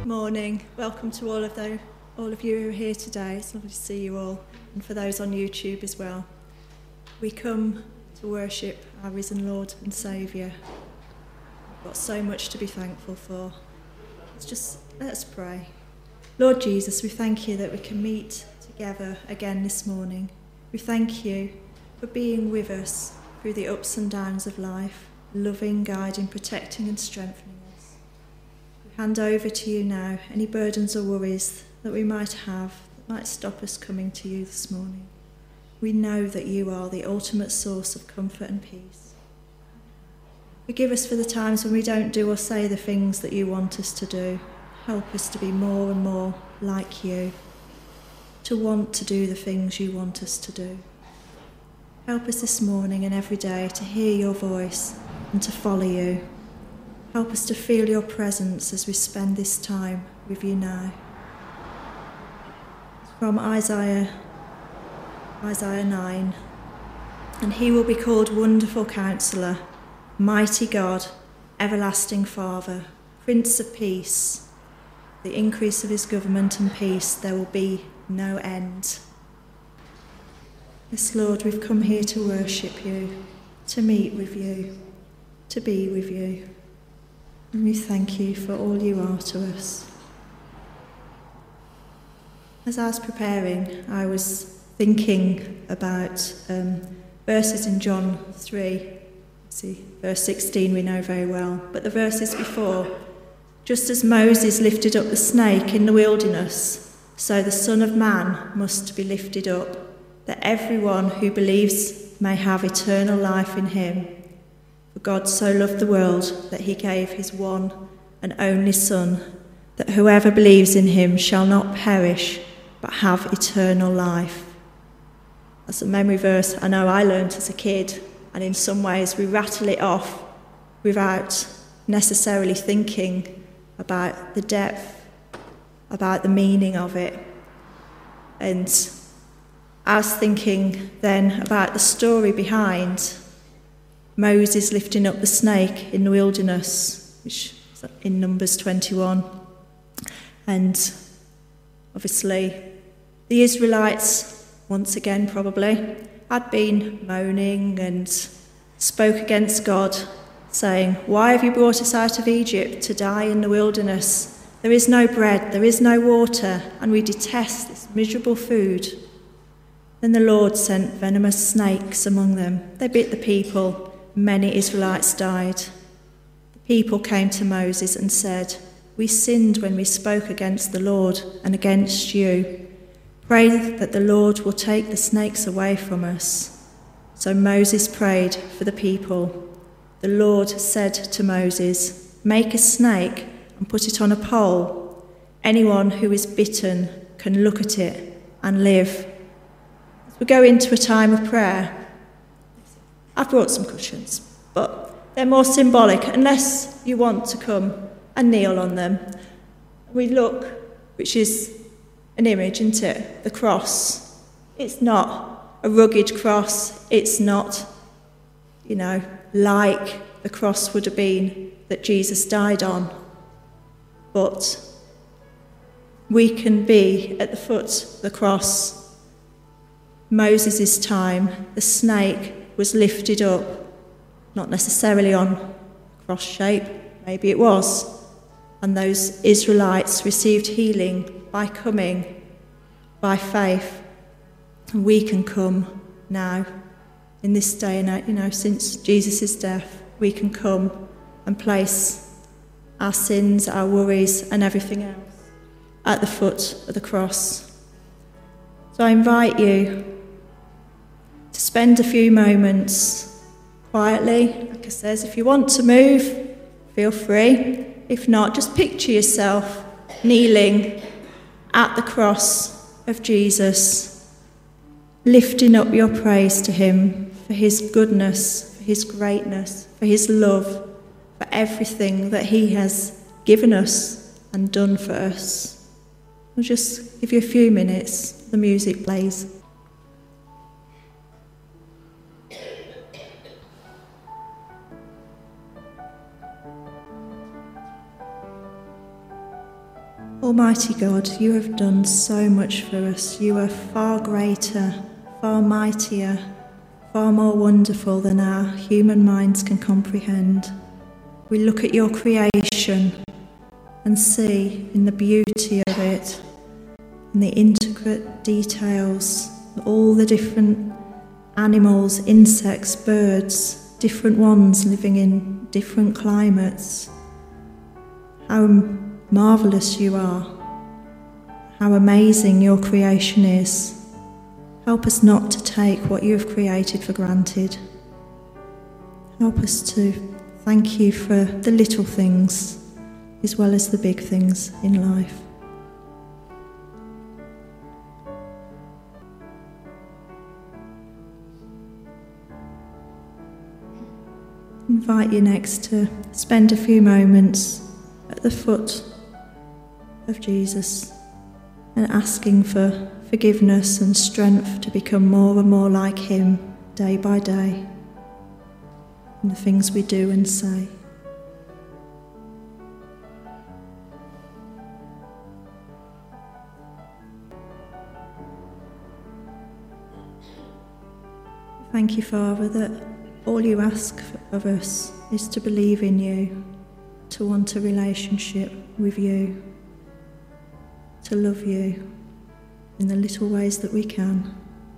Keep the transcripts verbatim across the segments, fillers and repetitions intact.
Morning. Welcome to all of those, all of you who are here today. It's lovely to see you all, and for those on YouTube as well. We come to worship our risen Lord and Saviour. We've got so much to be thankful for. Let's just let's pray. Lord Jesus, we thank you that we can meet together again this morning. We thank you for being with us through the ups and downs of life, loving, guiding, protecting and strengthening us. We hand over to you now any burdens or worries that we might have that might stop us coming to you this morning. We know that you are the ultimate source of comfort and peace. Forgive us for the times when we don't do or say the things that you want us to do. Help us to be more and more like you, to want to do the things you want us to do. Help us this morning and every day to hear your voice and to follow you. Help us to feel your presence as we spend this time with you now. From Isaiah, Isaiah nine, and he will be called Wonderful Counselor, Mighty God, Everlasting Father, Prince of Peace. The increase of his government and peace, there will be no end. Yes, Lord, we've come here to worship you, to meet with you, to be with you. And we thank you for all you are to us. As I was preparing, I was thinking about um, verses in John three. See, verse sixteen we know very well, but the verses before, just as Moses lifted up the snake in the wilderness, so the Son of Man must be lifted up, that everyone who believes may have eternal life in him. For God so loved the world that he gave his one and only Son, that whoever believes in him shall not perish, but have eternal life. That's a memory verse I know I learned as a kid, and in some ways we rattle it off without necessarily thinking about the depth, about the meaning of it. And I was thinking then about the story behind Moses lifting up the snake in the wilderness, which is in Numbers twenty-one. And obviously the Israelites, once again probably, had been moaning and spoke against God, saying, "Why have you brought us out of Egypt to die in the wilderness? There is no bread, there is no water, and we detest this miserable food." Then the Lord sent venomous snakes among them. They bit the people. Many Israelites died. The people came to Moses and said, "We sinned when we spoke against the Lord and against you. Pray that the Lord will take the snakes away from us." So Moses prayed for the people. The Lord said to Moses, "Make a snake and put it on a pole. Anyone who is bitten can look at it and live." As we go into a time of prayer, I've brought some cushions, but they're more symbolic unless you want to come and kneel on them. We look, which is an image, isn't it? The cross. It's not a rugged cross. It's not, you know, like the cross would have been that Jesus died on. But we can be at the foot of the cross. Moses' time, the snake was lifted up, not necessarily on cross shape, maybe it was, and those Israelites received healing by coming by faith. And we can come now, in this day and age, you know, since Jesus' death, we can come and place our sins, our worries and everything else at the foot of the cross. So I invite you to spend a few moments quietly. Like I says, if you want to move, feel free. If not, just picture yourself kneeling at the cross of Jesus, lifting up your praise to him for his goodness, for his greatness, for his love, for everything that he has given us and done for us. I'll just give you a few minutes. The music plays. Almighty God, you have done so much for us. You are far greater, far mightier, far more wonderful than our human minds can comprehend. We look at your creation and see in the beauty of it, in the intricate details, all the different animals, insects, birds, different ones living in different climates. How marvellous you are, how amazing your creation is. Help us not to take what you have created for granted. Help us to thank you for the little things as well as the big things in life. Invite you next to spend a few moments at the foot of Jesus and asking for forgiveness and strength to become more and more like him day by day in the things we do and say. Thank you, Father, that all you ask of us is to believe in you, to want a relationship with you, to love you in the little ways that we can.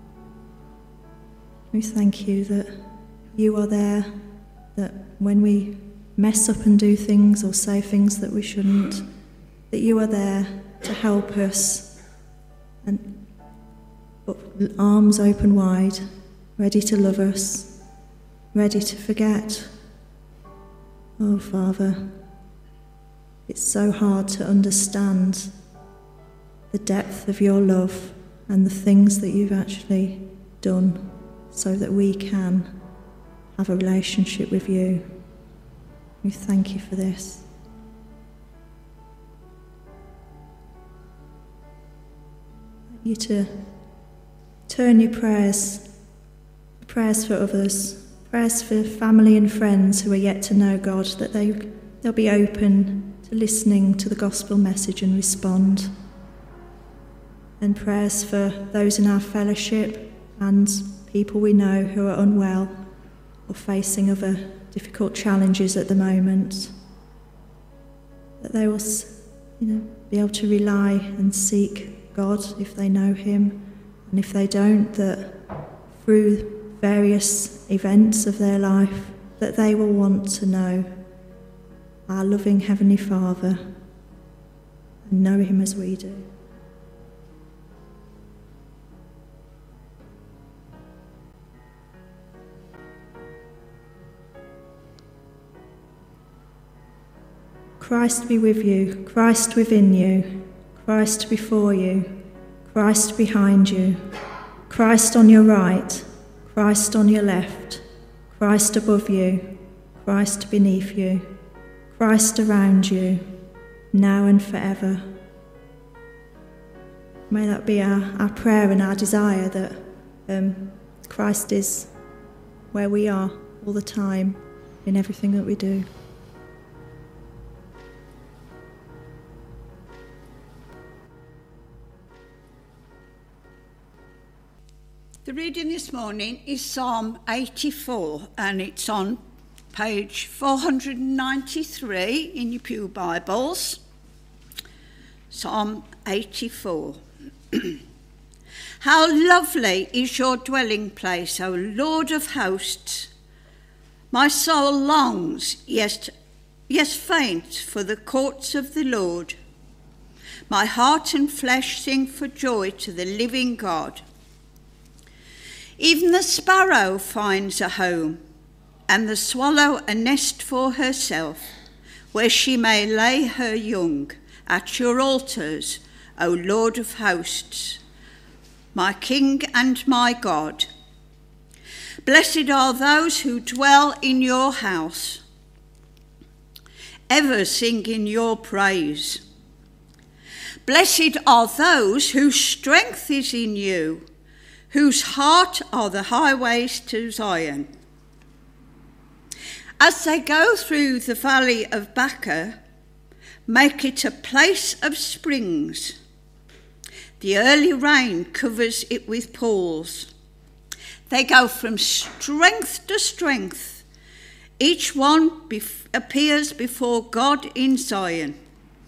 We thank you that you are there, that when we mess up and do things or say things that we shouldn't, that you are there to help us, and arms open wide, ready to love us, ready to forget. Oh, Father, it's so hard to understand the depth of your love and the things that you've actually done so that we can have a relationship with you. We thank you for this. I want you to turn your prayers, prayers for others, prayers for family and friends who are yet to know God, that they, they'll be open to listening to the gospel message and respond. And prayers for those in our fellowship and people we know who are unwell or facing other difficult challenges at the moment, that they will, you know, be able to rely and seek God if they know him, and if they don't, that through various events of their life, that they will want to know our loving Heavenly Father and know him as we do. Christ be with you, Christ within you, Christ before you, Christ behind you, Christ on your right, Christ on your left, Christ above you, Christ beneath you, Christ around you, now and forever. May that be our, our prayer and our desire, that um, Christ is where we are all the time in everything that we do. The reading this morning is Psalm eighty-four, and it's on page four hundred ninety-three in your Pew Bibles. Psalm eighty-four. How lovely is your dwelling place, O Lord of hosts! My soul longs, yes, yes, faints for the courts of the Lord. My heart and flesh sing for joy to the living God. Even the sparrow finds a home, and the swallow a nest for herself, where she may lay her young at your altars, O Lord of hosts, my King and my God. Blessed are those who dwell in your house, ever singing your praise. Blessed are those whose strength is in you, whose heart are the highways to Zion. As they go through the valley of Baca, make it a place of springs. The early rain covers it with pools. They go from strength to strength. Each one bef- appears before God in Zion.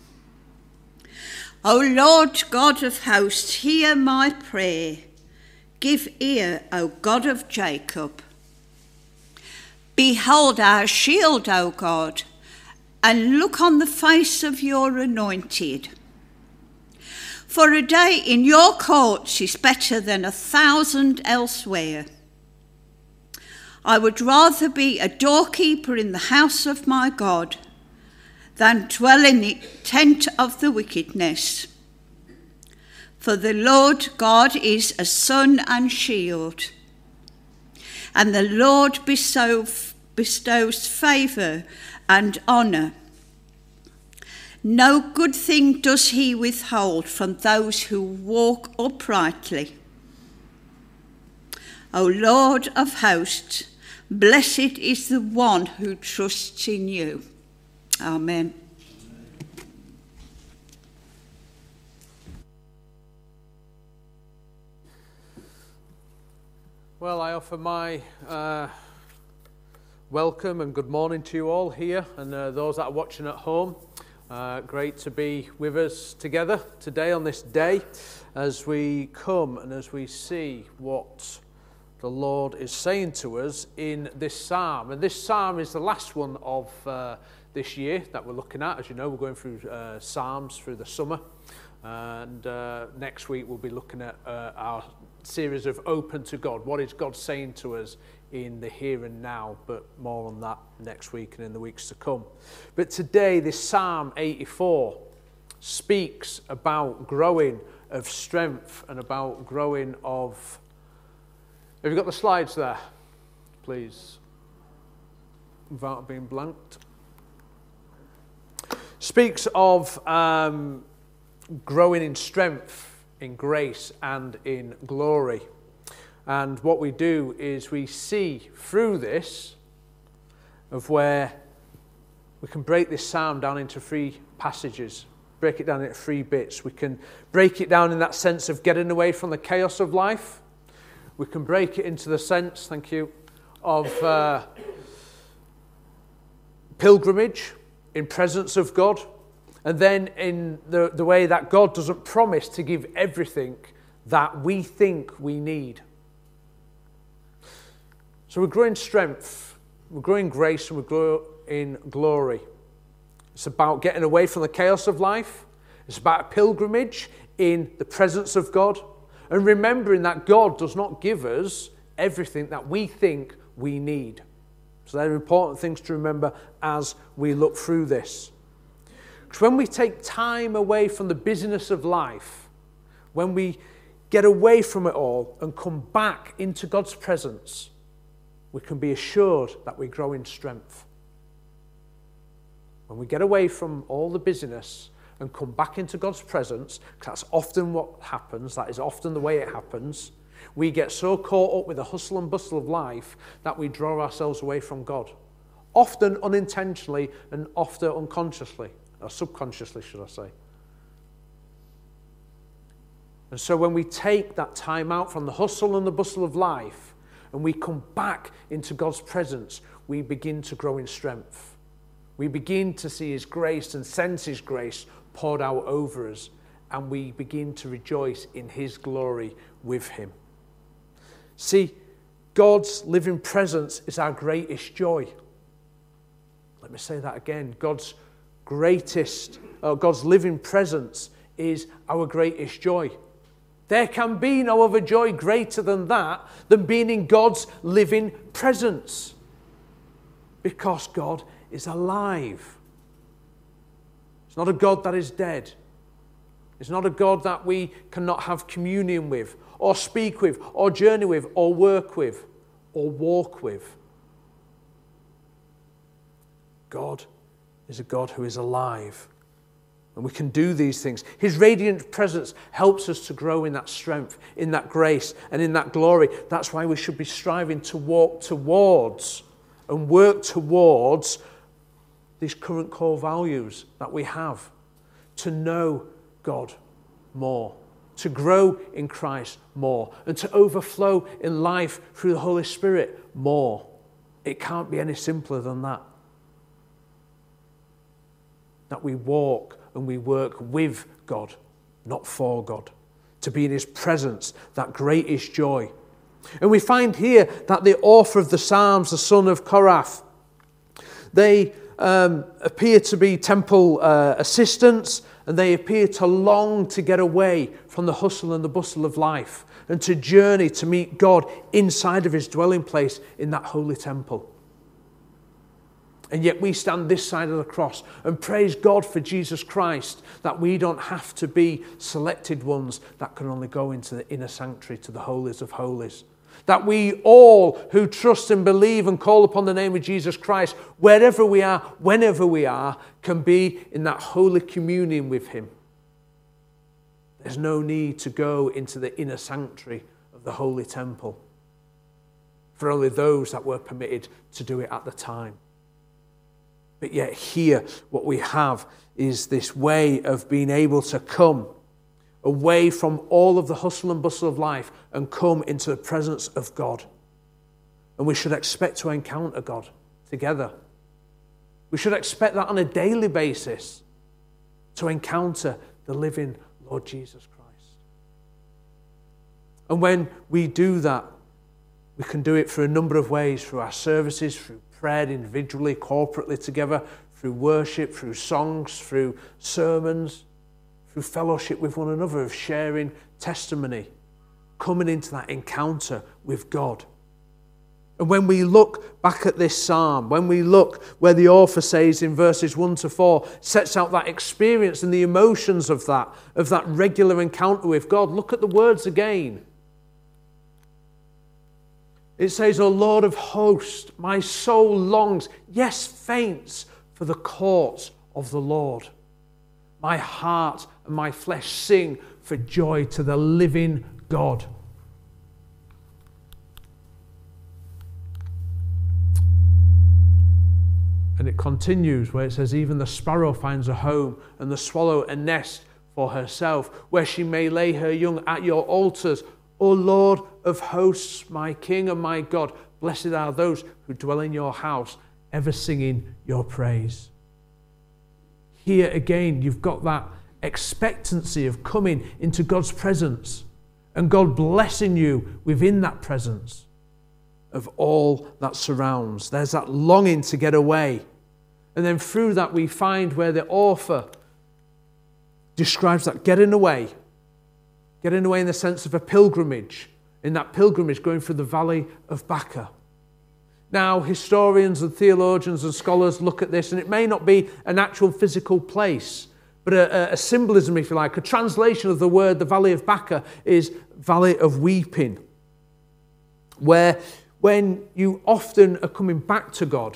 O Lord God of hosts, hear my prayer. Give ear, O God of Jacob. Behold our shield, O God, and look on the face of your anointed. For a day in your courts is better than a thousand elsewhere. I would rather be a doorkeeper in the house of my God than dwell in the tent of the wickedness. For the Lord God is a sun and shield, and the Lord bestow, bestows favour and honour. No good thing does he withhold from those who walk uprightly. O Lord of hosts, blessed is the one who trusts in you. Amen. Well, I offer my uh, welcome and good morning to you all here and uh, those that are watching at home. Uh, great to be with us together today on this day as we come and as we see what the Lord is saying to us in this psalm. And this psalm is the last one of uh, this year that we're looking at. As you know, we're going through uh, psalms through the summer. And uh, next week we'll be looking at uh, our series of Open to God. What is God saying to us in the here and now? But more on that next week and in the weeks to come. But today, this Psalm eighty-four speaks about growing of strength and about growing of... Have you got the slides there, please? Without being blanked. Speaks of um, growing in strength, in grace and in glory. And what we do is we see through this of where we can break this psalm down into three passages, break it down into three bits. We can break it down in that sense of getting away from the chaos of life. We can break it into the sense, thank you, of uh, pilgrimage in presence of God. And then in the, the way that God doesn't promise to give everything that we think we need. So we're growing strength, we're growing grace, and we're growing in glory. It's about getting away from the chaos of life. It's about pilgrimage in the presence of God. And remembering that God does not give us everything that we think we need. So they're important things to remember as we look through this. Because when we take time away from the busyness of life, when we get away from it all and come back into God's presence, we can be assured that we grow in strength. When we get away from all the busyness and come back into God's presence, because that's often what happens, that is often the way it happens, we get so caught up with the hustle and bustle of life that we draw ourselves away from God. Often unintentionally and often unconsciously. Or subconsciously, should I say. And so when we take that time out from the hustle and the bustle of life and we come back into God's presence, we begin to grow in strength. We begin to see His grace and sense His grace poured out over us, and we begin to rejoice in His glory with Him. See, God's living presence is our greatest joy. Let me say that again. God's greatest, uh, God's living presence is our greatest joy. There can be no other joy greater than that, than being in God's living presence. Because God is alive. It's not a God that is dead. It's not a God that we cannot have communion with, or speak with, or journey with, or work with, or walk with. God is a God who is alive. And we can do these things. His radiant presence helps us to grow in that strength, in that grace, and in that glory. That's why we should be striving to walk towards and work towards these current core values that we have, to know God more, to grow in Christ more, and to overflow in life through the Holy Spirit more. It can't be any simpler than that. That we walk and we work with God, not for God. To be in his presence, that greatest joy. And we find here that the author of the Psalms, the son of Korath, they um, appear to be temple uh, assistants, and they appear to long to get away from the hustle and the bustle of life and to journey to meet God inside of his dwelling place in that holy temple. And yet we stand this side of the cross and praise God for Jesus Christ, that we don't have to be selected ones that can only go into the inner sanctuary, to the holies of holies. That we all who trust and believe and call upon the name of Jesus Christ, wherever we are, whenever we are, can be in that holy communion with him. There's no need to go into the inner sanctuary of the holy temple, for only those that were permitted to do it at the time. But yet here, what we have is this way of being able to come away from all of the hustle and bustle of life and come into the presence of God. And we should expect to encounter God together. We should expect that on a daily basis, to encounter the living Lord Jesus Christ. And when we do that, we can do it through a number of ways, through our services, through prayer individually, corporately together, through worship, through songs, through sermons, through fellowship with one another, of sharing testimony, coming into that encounter with God. And when we look back at this psalm, when we look where the author says in verses one to four, sets out that experience and the emotions of that, of that regular encounter with God, look at the words again. It says, O Lord of hosts, my soul longs, yes, faints, for the courts of the Lord. My heart and my flesh sing for joy to the living God. And it continues where it says, even the sparrow finds a home and the swallow a nest for herself, where she may lay her young at your altars. O Lord of hosts, my King and my God, blessed are those who dwell in your house, ever singing your praise. Here again, you've got that expectancy of coming into God's presence and God blessing you within that presence of all that surrounds. There's that longing to get away. And then through that we find where the author describes that getting away. Getting away in the sense of a pilgrimage, in that pilgrimage going through the valley of Baca. Now, historians and theologians and scholars look at this, and it may not be an actual physical place, but a, a symbolism, if you like. A translation of the word, the valley of Baca, is valley of weeping, where when you often are coming back to God,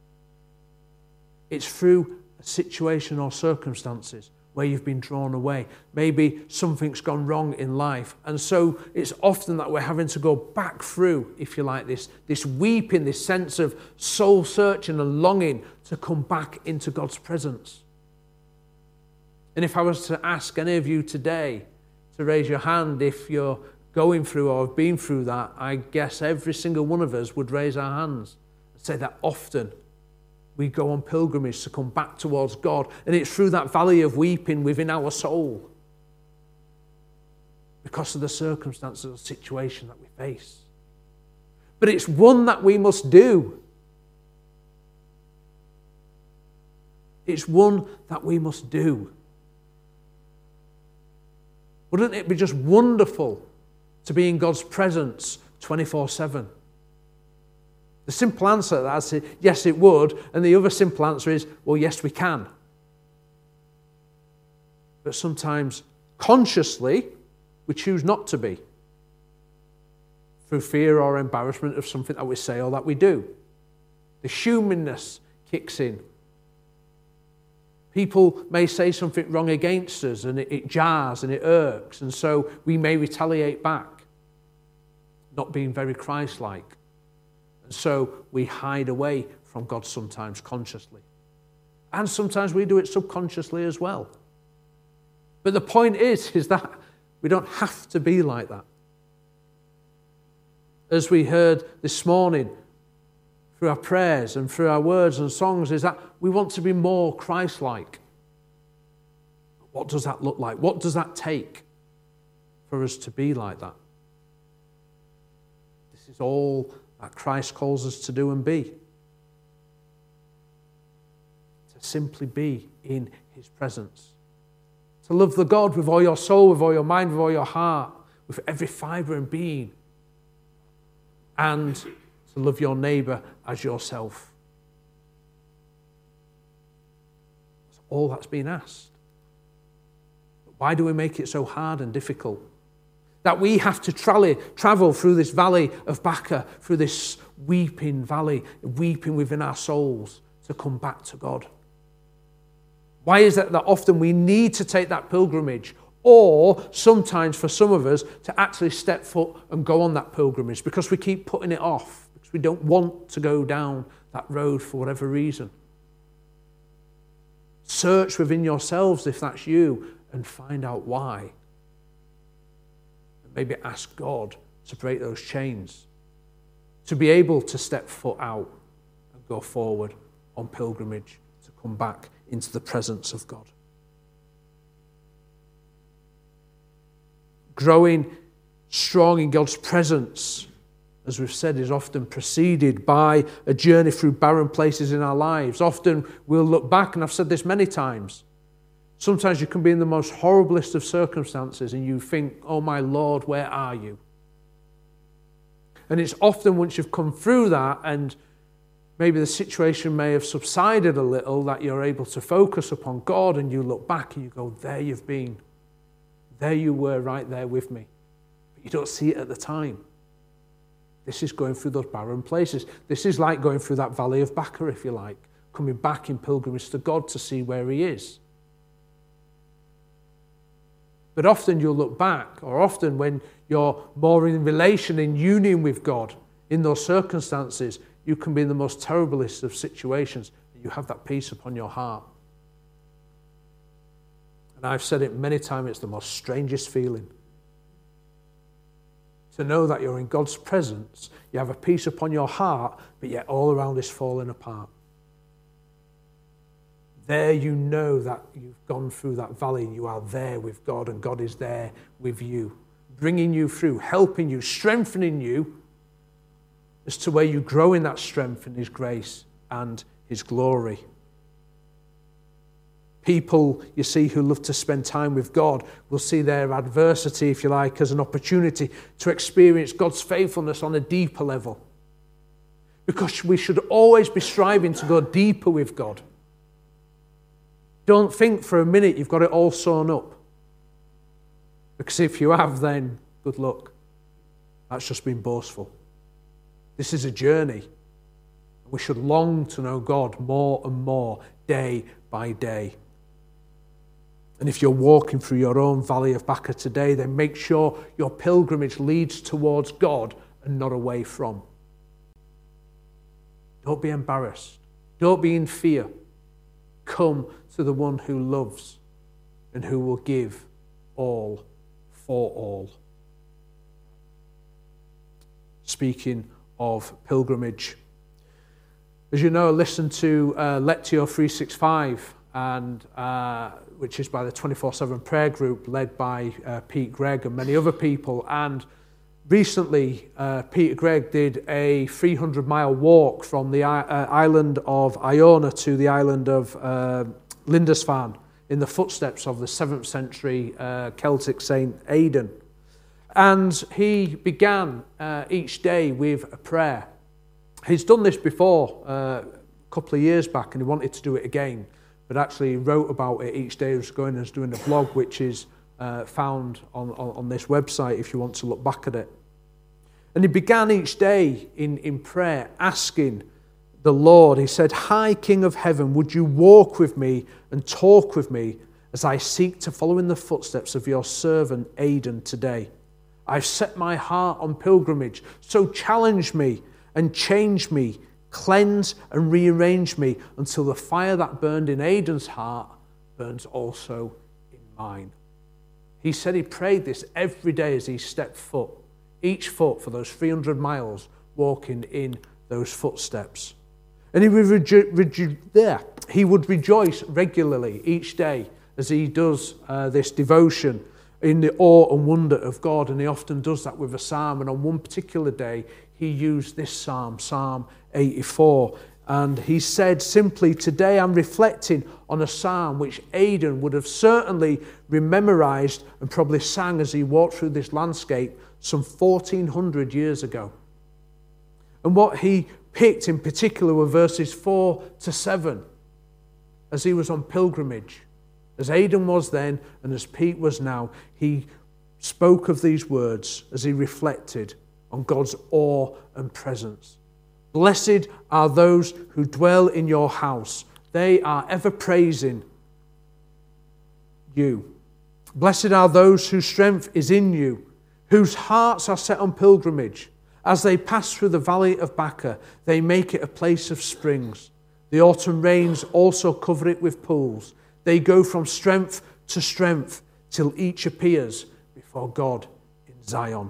it's through a situation or circumstances where you've been drawn away. Maybe something's gone wrong in life. And so it's often that we're having to go back through, if you like, this, this weeping, this sense of soul searching and longing to come back into God's presence. And if I was to ask any of you today to raise your hand if you're going through or have been through that, I guess every single one of us would raise our hands and say that often we go on pilgrimage to come back towards God. And it's through that valley of weeping within our soul because of the circumstances or situation that we face. But it's one that we must do. It's one that we must do. Wouldn't it be just wonderful to be in God's presence twenty-four seven? The simple answer to that is yes, it would. And the other simple answer is, well, yes, we can. But sometimes, consciously, we choose not to be. Through fear or embarrassment of something that we say or that we do. The humanness kicks in. People may say something wrong against us and it, it jars and it irks. And so we may retaliate back. Not being very Christ-like. And so we hide away from God sometimes consciously. And sometimes we do it subconsciously as well. But the point is, is that we don't have to be like that. As we heard this morning, through our prayers and through our words and songs, is that we want to be more Christ-like. What does that look like? What does that take for us to be like that? This is all that Christ calls us to do and be. To simply be in his presence. To love the God with all your soul, with all your mind, with all your heart, with every fibre and being. And to love your neighbour as yourself. That's all that's been asked. But why do we make it so hard and difficult? That we have to tra- travel through this valley of Baca, through this weeping valley, weeping within our souls to come back to God. Why is it that often we need to take that pilgrimage, or sometimes for some of us to actually step foot and go on that pilgrimage because we keep putting it off, because we don't want to go down that road for whatever reason? Search within yourselves if that's you and find out why. And maybe ask God to break those chains, to be able to step foot out and go forward on pilgrimage, to come back into the presence of God. Growing strong in God's presence, as we've said, is often preceded by a journey through barren places in our lives. Often we'll look back, and I've said this many times, sometimes you can be in the most horriblest of circumstances and you think, oh my Lord, where are you? And it's often once you've come through that and maybe the situation may have subsided a little, that you're able to focus upon God, and you look back and you go, there you've been. There you were right there with me. But you don't see it at the time. This is going through those barren places. This is like going through that valley of Baca, if you like, coming back in pilgrimage to God to see where he is. But often you'll look back, or often when you're more in relation, in union with God, in those circumstances, you can be in the most terriblest of situations. You have that peace upon your heart. And I've said it many times, it's the most strangest feeling. To know that you're in God's presence, you have a peace upon your heart, but yet all around is falling apart. There you know that you've gone through that valley and you are there with God, and God is there with you, bringing you through, helping you, strengthening you, as to where you grow in that strength and his grace and his glory. People, you see, who love to spend time with God will see their adversity, if you like, as an opportunity to experience God's faithfulness on a deeper level. Because we should always be striving to go deeper with God. Don't think for a minute you've got it all sewn up. Because if you have, then good luck. That's just been boastful. This is a journey. We should long to know God more and more, day by day. And if you're walking through your own valley of Baca today, then make sure your pilgrimage leads towards God and not away from. Don't be embarrassed. Don't be in fear. Come to the one who loves and who will give all for all. Speaking of pilgrimage, as you know, listen to uh, Lectio three sixty-five, and uh, which is by the twenty-four seven prayer group led by uh, Pete Greig and many other people. And recently, uh, Peter Greig did a three hundred mile walk from the uh, island of Iona to the island of uh, Lindisfarne in the footsteps of the seventh century uh, Celtic saint Aidan. And he began uh, each day with a prayer. He's done this before uh, a couple of years back, and he wanted to do it again. But actually he wrote about it each day. He was going and was doing a blog, which is uh, found on, on, on this website if you want to look back at it. And he began each day in, in prayer, asking the Lord, he said, "High King of heaven, would you walk with me and talk with me as I seek to follow in the footsteps of your servant Aidan today? I've set my heart on pilgrimage, so challenge me and change me, Cleanse and rearrange me until the fire that burned in Aidan's heart burns also in mine. He said he prayed this every day as he stepped foot, each foot for those three hundred miles, walking in those footsteps. And he would, rejo- rejo- yeah, he would rejoice regularly each day as he does uh, this devotion in the awe and wonder of God. And he often does that with a psalm. And on one particular day, he used this psalm, Psalm eighty-four. And he said simply, today I'm reflecting on a psalm which Aidan would have certainly rememorized and probably sang as he walked through this landscape some fourteen hundred years ago. And what he picked in particular were verses four to seven as he was on pilgrimage. As Aidan was then and as Pete was now, he spoke of these words as he reflected on God's awe and presence. Blessed are those who dwell in your house. They are ever praising you. Blessed are those whose strength is in you, whose hearts are set on pilgrimage. As they pass through the valley of Baca, they make it a place of springs. The autumn rains also cover it with pools. They go from strength to strength till each appears before God in Zion.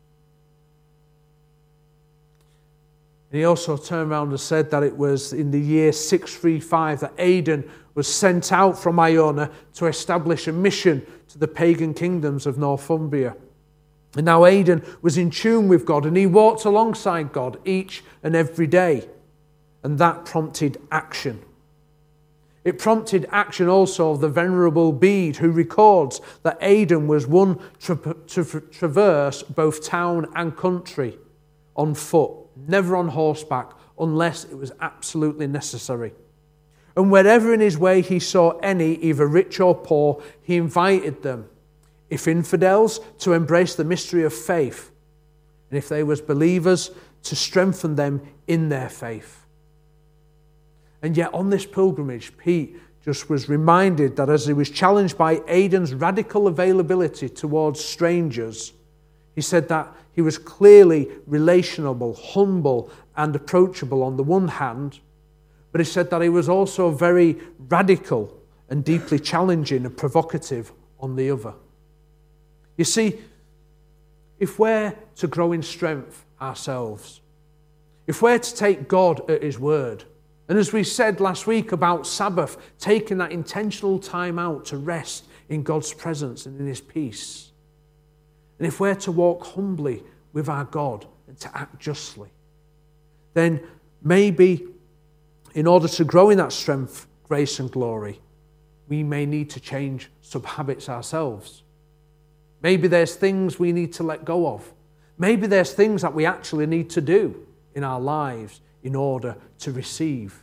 And he also turned around and said that it was in the year six thirty-five that Aidan was sent out from Iona to establish a mission to the pagan kingdoms of Northumbria. And now Aidan was in tune with God, and he walked alongside God each and every day. And that prompted action. It prompted action also of the Venerable Bede, who records that Aidan was one to tra- traverse both town and country on foot, never on horseback, unless it was absolutely necessary. And wherever in his way he saw any, either rich or poor, he invited them, if infidels, to embrace the mystery of faith, and if they was believers, to strengthen them in their faith. And yet on this pilgrimage, Pete just was reminded that as he was challenged by Aidan's radical availability towards strangers, he said that he was clearly relationable, humble, and approachable on the one hand, but he said that he was also very radical and deeply challenging and provocative on the other. You see, if we're to grow in strength ourselves, if we're to take God at his word, and as we said last week about Sabbath, taking that intentional time out to rest in God's presence and in his peace, and if we're to walk humbly with our God and to act justly, then maybe in order to grow in that strength, grace and glory, we may need to change some habits ourselves. Maybe there's things we need to let go of. Maybe there's things that we actually need to do in our lives in order to receive.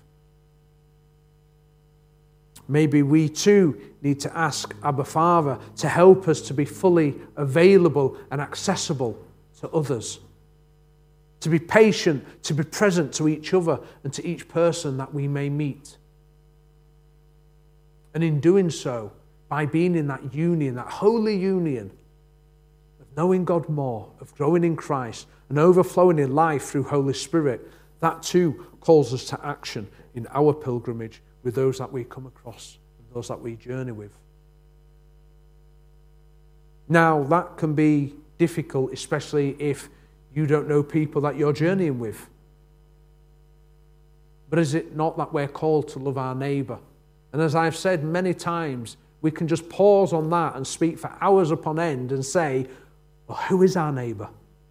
Maybe we too need to ask Abba Father to help us to be fully available and accessible to others, to be patient, to be present to each other and to each person that we may meet. And in doing so, by being in that union, that holy union of knowing God more, of growing in Christ and overflowing in life through Holy Spirit, that too calls us to action in our pilgrimage with those that we come across and those that we journey with. Now, that can be difficult, especially if you don't know people that you're journeying with. But is it not that we're called to love our neighbour? And as I've said many times, we can just pause on that and speak for hours upon end and say, well, who is our neighbour?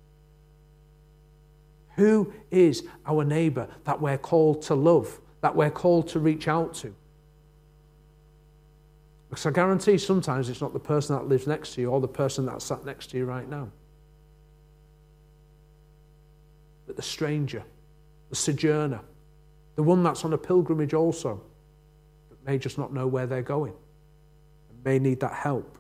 Who is our neighbour that we're called to love, that we're called to reach out to? Because I guarantee sometimes it's not the person that lives next to you or the person that's sat next to you right now, but the stranger, the sojourner, the one that's on a pilgrimage also, but may just not know where they're going and may need that help.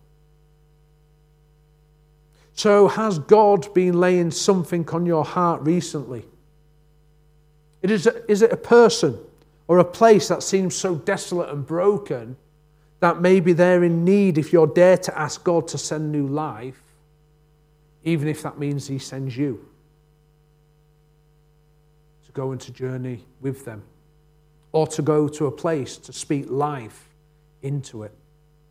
So has God been laying something on your heart recently? It is, a, is it a person or a place that seems so desolate and broken that maybe they're in need if you're dare to ask God to send new life, even if that means he sends you to go and to journey with them, or to go to a place to speak life into it?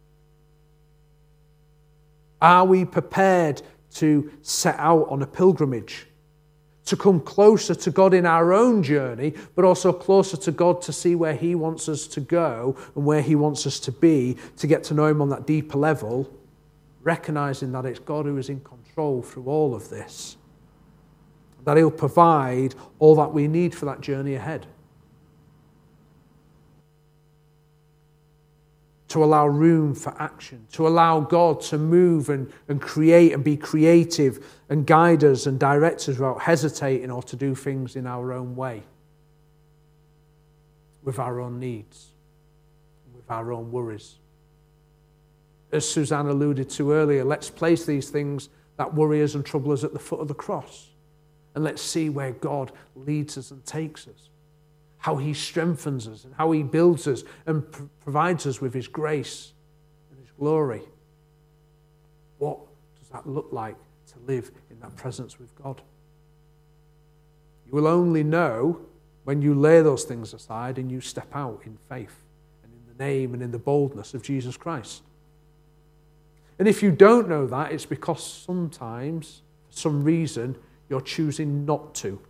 Are we prepared to set out on a pilgrimage, to come closer to God in our own journey, but also closer to God to see where he wants us to go and where he wants us to be, to get to know him on that deeper level, recognizing that it's God who is in control through all of this, that he'll provide all that we need for that journey ahead? To allow room for action, to allow God to move and, and create and be creative and guide us and direct us without hesitating or to do things in our own way, with our own needs, with our own worries. As Suzanne alluded to earlier, let's place these things that worry us and trouble us at the foot of the cross, and let's see where God leads us and takes us, how he strengthens us and how he builds us and pr- provides us with his grace and his glory. What does that look like to live in that presence with God? You will only know when you lay those things aside and you step out in faith and in the name and in the boldness of Jesus Christ. And if you don't know that, it's because sometimes, for some reason, you're choosing not to.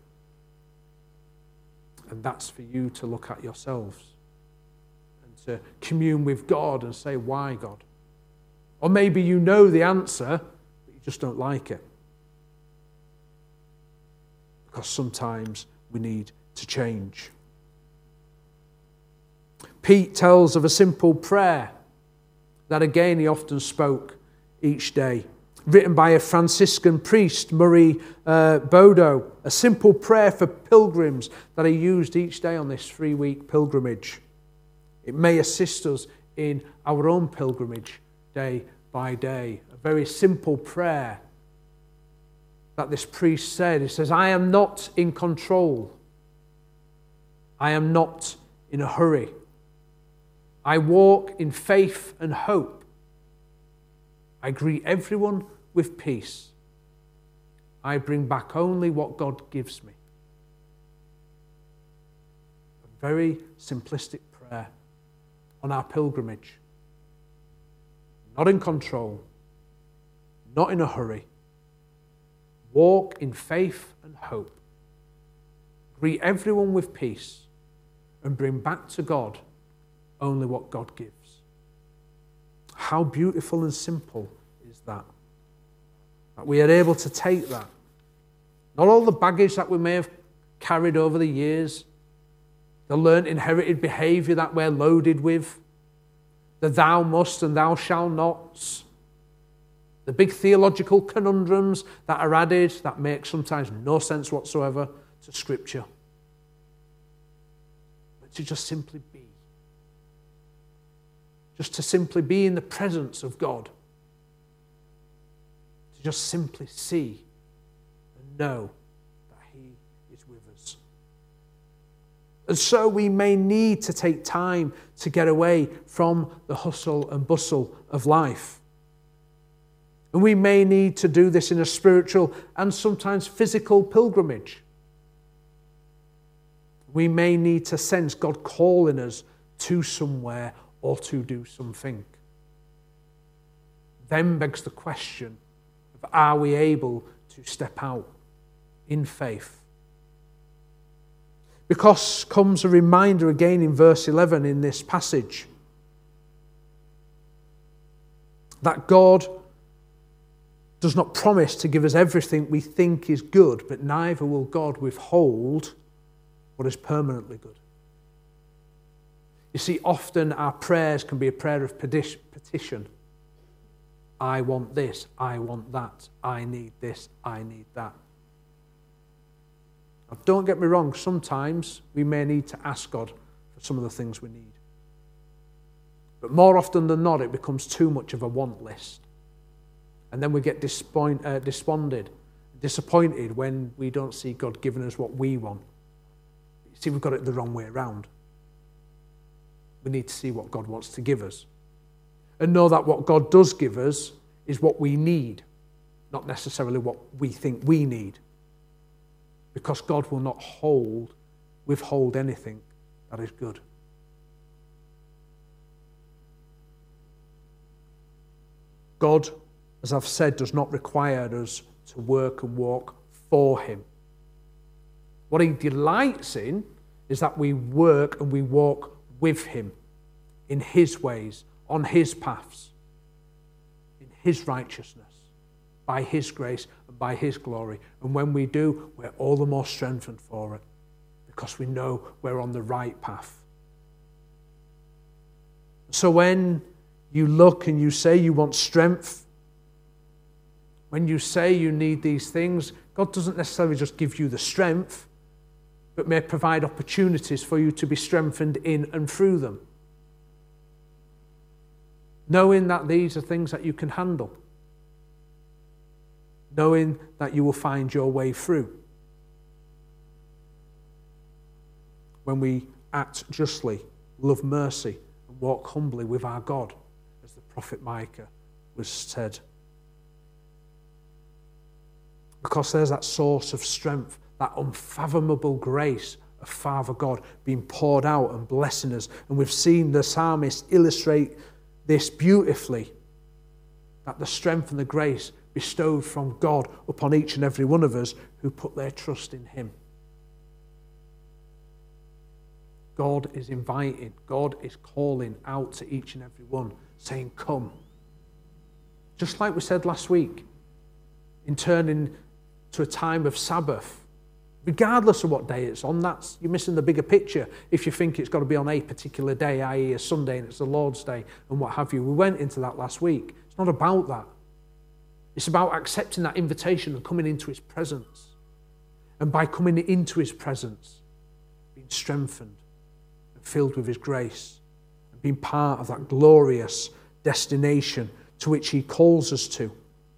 And that's for you to look at yourselves and to commune with God and say, why, God? Or maybe you know the answer, but you just don't like it. Because sometimes we need to change. Pete tells of a simple prayer that again he often spoke each day, written by a Franciscan priest, Murray uh, Bodo, a simple prayer for pilgrims that he used each day on this three-week pilgrimage. It may assist us in our own pilgrimage day by day. A very simple prayer that this priest said. He says, I am not in control. I am not in a hurry. I walk in faith and hope. I greet everyone with peace. I bring back only what God gives me. A very simplistic prayer on our pilgrimage. Not in control, not in a hurry. Walk in faith and hope. Greet everyone with peace and bring back to God only what God gives. How beautiful and simple is that? That we are able to take that. Not all the baggage that we may have carried over the years, the learnt inherited behaviour that we're loaded with, the thou must and thou shalt nots, the big theological conundrums that are added that make sometimes no sense whatsoever to Scripture. But to just simply be. Just to simply be in the presence of God. To just simply see and know that he is with us. And so we may need to take time to get away from the hustle and bustle of life. And we may need to do this in a spiritual and sometimes physical pilgrimage. We may need to sense God calling us to somewhere or to do something. Then begs the question of, are we able to step out in faith? Because comes a reminder again in verse eleven in this passage that God does not promise to give us everything we think is good, but neither will God withhold what is permanently good. You see, often our prayers can be a prayer of petition. I want this, I want that, I need this, I need that. Now, don't get me wrong, sometimes we may need to ask God for some of the things we need. But more often than not, it becomes too much of a want list. And then we get disappoint, uh, desponded, disappointed when we don't see God giving us what we want. You see, we've got it the wrong way around. We need to see what God wants to give us. And know that what God does give us is what we need, not necessarily what we think we need. Because God will not hold withhold anything that is good. God, as I've said, does not require us to work and walk for him. What he delights in is that we work and we walk with him in his ways, on his paths, in his righteousness, by his grace and by his glory. And when we do, we're all the more strengthened for it because we know we're on the right path. So when you look and you say you want strength, when you say you need these things, God doesn't necessarily just give you the strength, but may provide opportunities for you to be strengthened in and through them. Knowing that these are things that you can handle. Knowing that you will find your way through. When we act justly, love mercy, and walk humbly with our God, as the prophet Micah was said. Because there's that source of strength, that unfathomable grace of Father God being poured out and blessing us. And we've seen the psalmist illustrate this beautifully, that the strength and the grace bestowed from God upon each and every one of us who put their trust in him. God is inviting, God is calling out to each and every one, saying, come. Just like we said last week, in turning to a time of Sabbath, regardless of what day it's on, that's you're missing the bigger picture if you think it's got to be on a particular day, that is a Sunday and it's the Lord's Day and what have you. We went into that last week. It's not about that. It's about accepting that invitation and coming into his presence. And by coming into his presence, being strengthened and filled with his grace and being part of that glorious destination to which he calls us to.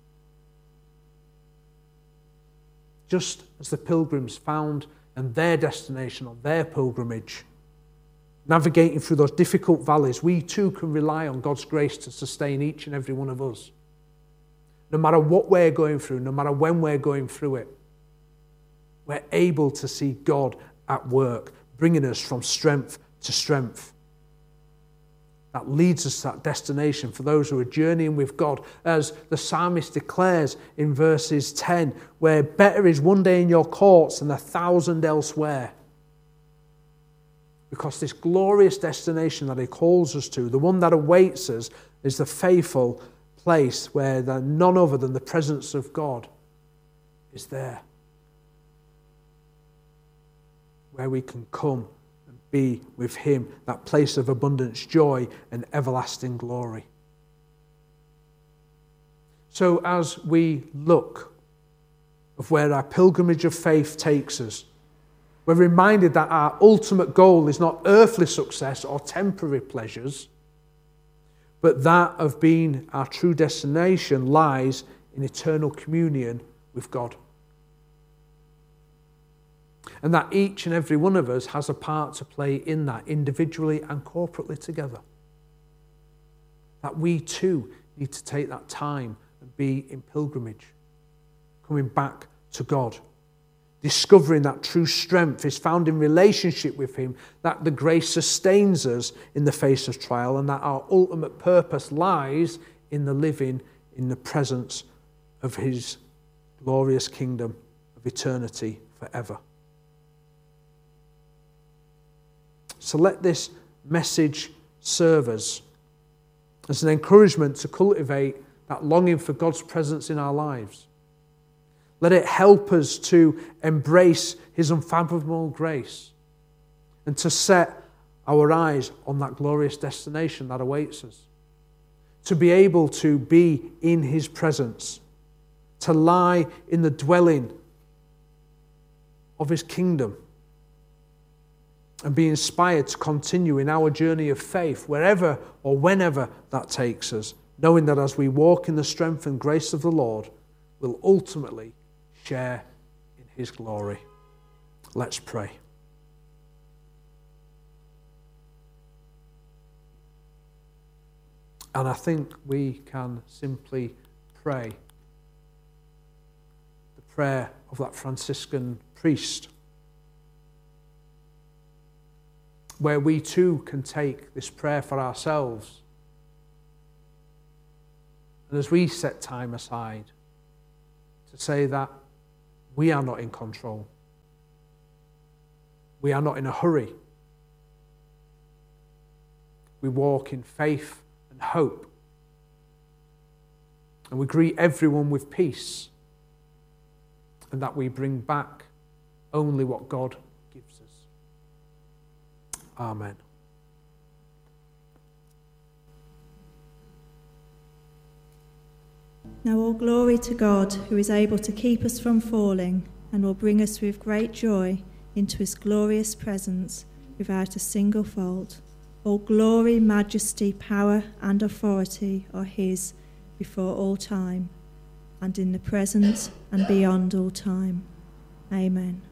Just as the pilgrims found and their destination on their pilgrimage, navigating through those difficult valleys, we too can rely on God's grace to sustain each and every one of us. No matter what we're going through, no matter when we're going through it, we're able to see God at work, bringing us from strength to strength. That leads us to that destination for those who are journeying with God. As the psalmist declares in verses ten, where better is one day in your courts than a thousand elsewhere. Because this glorious destination that he calls us to, the one that awaits us, is the faithful place where none other than the presence of God is there. Where we can come be with him, that place of abundance, joy, and everlasting glory. So as we look of where our pilgrimage of faith takes us, we're reminded that our ultimate goal is not earthly success or temporary pleasures, but that of being our true destination lies in eternal communion with God. And that each and every one of us has a part to play in that, individually and corporately together. That we too need to take that time and be in pilgrimage, coming back to God, discovering that true strength is found in relationship with him, that the grace sustains us in the face of trial, and that our ultimate purpose lies in the living in the presence of his glorious kingdom of eternity forever. So let this message serve us as an encouragement to cultivate that longing for God's presence in our lives. Let it help us to embrace his unfathomable grace and to set our eyes on that glorious destination that awaits us. To be able to be in his presence, to lie in the dwelling of his kingdom, and be inspired to continue in our journey of faith, wherever or whenever that takes us, knowing that as we walk in the strength and grace of the Lord, we'll ultimately share in his glory. Let's pray. And I think we can simply pray the prayer of that Franciscan priest where we too can take this prayer for ourselves. And as we set time aside to say that we are not in control, we are not in a hurry, we walk in faith and hope, and we greet everyone with peace, and that we bring back only what God gives us. Amen. Now all glory to God, who is able to keep us from falling and will bring us with great joy into his glorious presence without a single fault. All glory, majesty, power and authority are his before all time, and in the present and beyond all time. Amen.